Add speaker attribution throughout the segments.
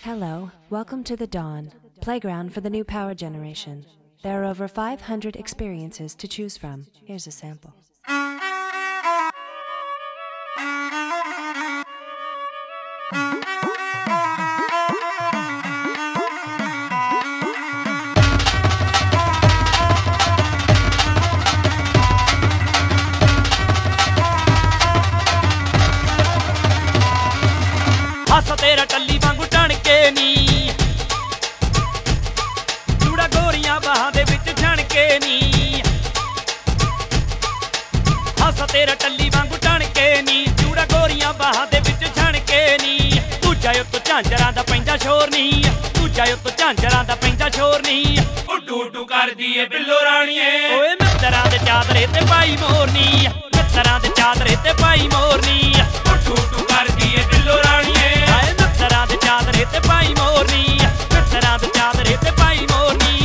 Speaker 1: Hello, welcome to the Dawn, playground for the new power generation. There are over 500 experiences to choose from. Here's a sample.
Speaker 2: ਹਾਸਾ ਤੇਰਾ ਟੱਲੀ ਵਾਂਗੂ ਟਣ ਕੇ ਨੀ ਜੂੜਾ ਗੋਰੀਆਂ ਬਾਹਾਂ ਦੇ ਵਿੱਚ ਛਣ ਕੇ ਨੀ ਹਾਸਾ ਤੇਰਾ ਟੱਲੀ ਵਾਂਗੂ ਟਣ ਕੇ ਨੀ ਜੂੜਾ ਗੋਰੀਆਂ ਬਾਹਾਂ ਦੇ ਵਿੱਚ ਛਣ ਕੇ ਨੀ ਦੂਜਾ ਉੱਤੋਂ ਝਾਂਜਰਾਂ ਦਾ ਪੈਂਦਾ ਸ਼ੋਰ ਨੀ ਦੂਜਾ ਉੱਤੋਂ ਝਾਂਜਰਾਂ ਦਾ ਪੈਂਦਾ ਸ਼ੋਰ ਨੀ ਉੱਡੂ ਉੱਡੂ ਕਰਦੀ ਏ ਬਿੱਲੋ ਰਾਣੀਏ ਓਏ ਮਿੱਤਰਾਂ ਦੇ ਚਾਦਰੇ ਤੇ ਪਾਈ ਮੋਰਨੀ ਮਿੱਤਰਾਂ ਦੇ ਚਾਦਰੇ ਤੇ ਪਾਈ ਮੋਰਨੀ ਉੱਡੂ ਉੱਡੂ ਕਰਦੀ ਏ ਬਿੱਲੋ ਰਾਣੀਏ ਮਿੱਤਰਾਂ ਦੇ ਚਾਦਰੇ ਤੇ ਪਾਈ ਮੋਰਨੀ ਮਿੱਤਰਾਂ ਦੇ ਚਾਦਰੇ ਤੇ ਪਾਈ ਮੋਰਨੀ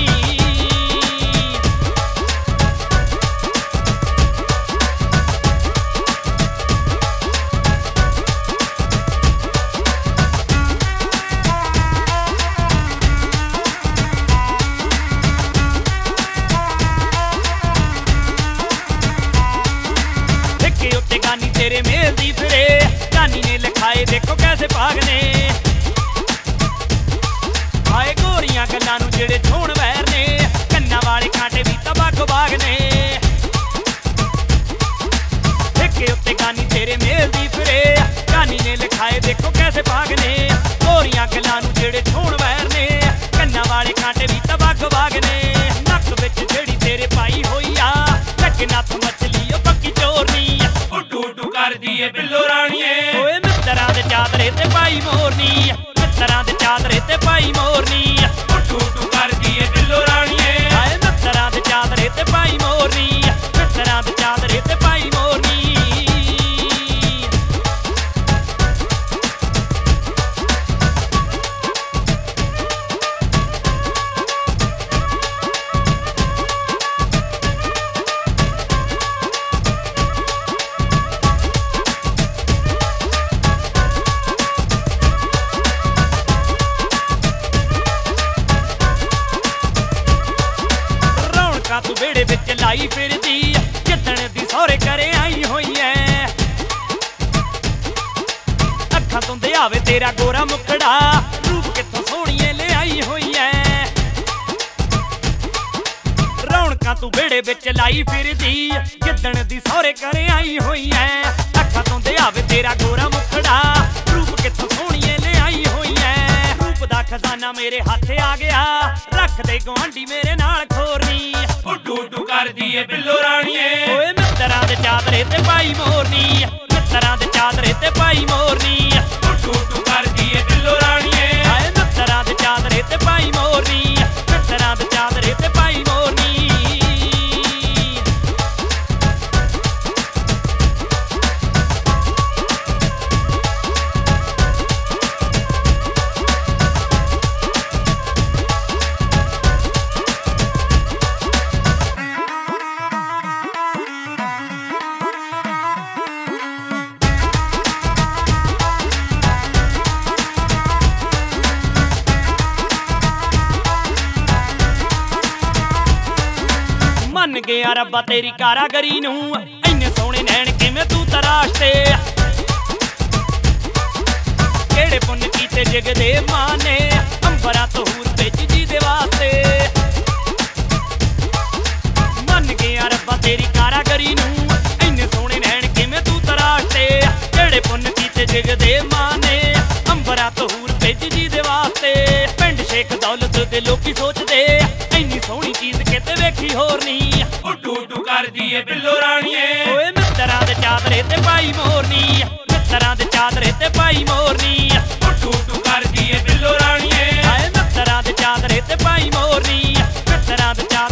Speaker 2: ਠੇਕੇ ਉੱਤੇ ਗਾਨੀ ਤੇਰੇ ਮੇਲ ਦੀ ਫਿਰੇ ਗਾਨੀ ਨੇ ਲਿਖਾਏ ਦੇਖੋ ਕੈਸੇ ਭਾਗ ਨੇ ਆਏ ਗੋਰੀਆਂ ਗੱਲਾਂ ਨੂੰ ਜਿਹੜੇ ਛੋਣ ਵੈਰ ਨੇ ਕੰਨਾਂ ਵਾਲੇ ਕਾਂਟੇ ਵੀ ਤਬਾਕ ਬਾਗ ਨੇ ਠੇਕੇ ਉੱਤੇ ਗਾਨੀ ਤੇਰੇ ਮੇਲ ਦੀ ਫਿਰੇ ਗਾਨੀ ਨੇ ਲਿਖਾਏ ਦੇਖੋ ਕੈਸੇ ਭਾਗ ਨੇ ਗੋਰੀਆਂ ਗੱਲਾਂ ਨੂੰ ਜਿਹੜੇ ਛੋਣ ਵੈਰ ਨੇ ਕੰਨਾਂ ਵਾਲੇ ਕਾਂਟੇ ਵੀ ਤਬਾਕ ਬਾਗ ਨੇ ਨੱਕ ਵਿੱਚ ਜਿਹੜੀ ਤੇਰੇ ਪਾਈ ਹੋਈ ਆ ਲੱਗੇ ਨੱਥ ਮੱਛਲੀ ਉਹ ਪੱਕੀ ਚੋਰਨੀ ਉੱਡੂ ਉੱਡੂ ਕਰਦੀ ਏ ਬਿੱਲੋ ਰਾਣੀਏ ਓਏ ਮਿੱਤਰਾਂ ਦੇ ਚਾਦਰੇ ਤੇ ਪਾਈ ਮੋਰਨੀ ਮਿੱਤਰਾਂ ਦੇ ਚਾਦਰੇ ਤੇ ਪਾਈ ਮੋਰਨੀ ਉੱਡੂ ਉੱਡੂ ਕਰਦੀ ਏ ਬਿੱਲੋ ਰਾਣੀਏ ਆਏ ਮਿੱਤਰਾਂ ਦੇ ਚਾਦਰੇ ਤੇ ਪਾਈ ਮੋਰਨੀ ਮਿੱਤਰਾਂ ਦੇ ਚਾਦਰੇ ਤੇ ਪਾਈ ਮੋਰਨੀ ਤੂੰ ਵਿਹੜੇ ਵਿੱਚ ਲਾਈ ਫਿਰਦੀ ਜਿੱਦਣ ਦੀ ਸਹੁਰੇ ਘਰੇ ਆਈ ਹੋਈ ਐ ਅੱਖਾਂ ਤੋਂ ਦਿਆਵੇ ਤੇਰਾ ਗੋਰਾ ਮੁਖੜਾ ਰੂਪ ਕਿੱਥੋਂ ਸੋਹਣੀਏ ਲਿਆਈ ਹੋਈ ਐ ਰੌਣਕਾਂ ਤੂੰ ਵਿਹੜੇ ਵਿੱਚ ਲਾਈ ਫਿਰਦੀ ਜਿੱਦਣ ਦੀ ਸਹੁਰੇ ਘਰੇ ਆਈ ਹੋਈ ਐ ਅੱਖਾਂ ਤੋਂ ਦਿਆਵੇ ਤੇਰਾ ਗੋਰਾ ਮੁਖੜਾ ਰੂਪ ਕਿੱਥੋਂ ਸੋਹਣੀਏ ਲਿਆਈ ਹੋਈ ਐ ਰੂਪ ਦਾ ਖਜ਼ਾਨਾ ਮੇਰੇ ਹੱਥ ਆ ਗਿਆ ਰੱਖ ਦੇ ਗੁਆਂਢੀ ਮੇਰੇ ਨਾਲ ਖੋਰਨੀ ਉੱਡੂ ਉੱਡੂ ਕਰਦੀ ਏ ਬਿੱਲੋ ਰਾਣੀਏ ਓਏ ਮਿੱਤਰਾਂ ਦੇ ਚਾਦਰੇ ਤੇ ਪਾਈ ਮੋਰਨੀ ਮਿੱਤਰਾਂ ਦੇ ਚਾਦਰੇ ਤੇ ਪਾਈ ਮੋਰਨੀ ਉੱਡੂ ਉੱਡੂ ਕਰਦੀ ਏ ਬਿੱਲੋ ਰਾਣੀਏ ਆਏ ਮਿੱਤਰਾਂ ਦੇ ਚਾਦਰੇ ਤੇ ਪਾਈ ਮੋਰਨੀ ਮਿੱਤਰਾਂ ਦੇ ਚਾਦਰੇ ਤੇ ਪਾਈ ਮੋਰਨੀ ਮੰਨ ਗਿਆ ਰੱਬਾ ਤੇਰੀ ਕਾਰਾਗਰੀ ਨੂੰ ਇੰਨੇ ਸੋਹਣੇ ਨੈਣ ਕਿਵੇਂ ਤੂੰ ਤਰਾਸ਼ਤੇ ਕਿਹੜੇ ਪੁੰਨ ਕੀਤੇ ਜਗ ਦੇ ਮਾਂ ਨੇ ਅੰਬਰਾਂ ਤੋਂ ਹੂਰ ਭੇਜੀ ਦੇ ਵਾਸਤੇ ਮੰਨ ਗਿਆ ਰੱਬਾ ਤੇਰੀ ਕਾਰਾਗਰੀ ਨੂੰ ਇੰਨੇ ਸੋਹਣੇ ਨੈਣ ਕਿਵੇਂ ਤੂੰ ਤਰਾਸ਼ਤੇ ਕਿਹੜੇ ਪੁੰਨ ਕੀਤੇ ਜਗ ਦੇ ਮਾਂ ਨੇ ਅੰਬਰਾਂ ਤੋਂ ਹੂਰ ਭੇਜੀ ਦੇ ਵਾਸਤੇ ਪਿੰਡ ਸ਼ੇਖ ਦੌਲਤ ਦੇ ਲੋਕੀ ਸੋਚਦੇ ਇੰਨੀ ਸੋਹਣੀ ਚੀਜ਼ ਕਿਤੇ ਵੇਖੀ ਹੋਰ ਨਹੀਂ ਉੱਡੂ ਉੱਡੂ ਕਰਦੀ ਏ ਬਿੱਲੋ ਰਾਣੀਏ ਓਏ ਮਿੱਤਰਾਂ ਦੇ ਚਾਦਰੇ ਤੇ ਪਾਈ ਮੋਰਨੀ ਮਿੱਤਰਾਂ ਦੇ ਚਾਦਰੇ ਤੇ ਪਾਈ ਮੋਰਨੀ ਉੱਡੂ ਉੱਡੂ ਕਰਦੀ ਏ ਬਿੱਲੋ ਰਾਣੀਏ ਆਏ ਮਿੱਤਰਾਂ ਦੇ ਚਾਦਰੇ ਤੇ ਪਾਈ ਮੋਰਨੀ ਮਿੱਤਰਾਂ ਦੇ